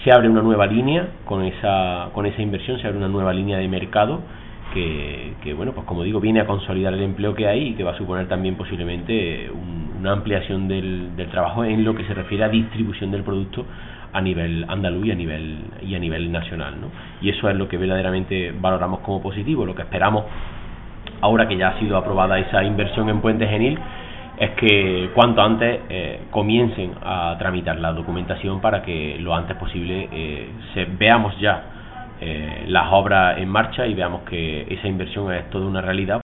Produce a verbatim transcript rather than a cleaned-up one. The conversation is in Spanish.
se abre una nueva línea con esa con esa inversión, se abre una nueva línea de mercado que, que bueno, pues como digo, viene a consolidar el empleo que hay y que va a suponer también posiblemente un, una ampliación del, del trabajo en lo que se refiere a distribución del producto a nivel andaluz y a nivel y a nivel nacional, ¿no? Y eso es lo que verdaderamente valoramos como positivo. Lo que esperamos ahora que ya ha sido aprobada esa inversión en Puente Genil es que cuanto antes eh, comiencen a tramitar la documentación para que lo antes posible eh, se, veamos ya eh, las obras en marcha y veamos que esa inversión es toda una realidad.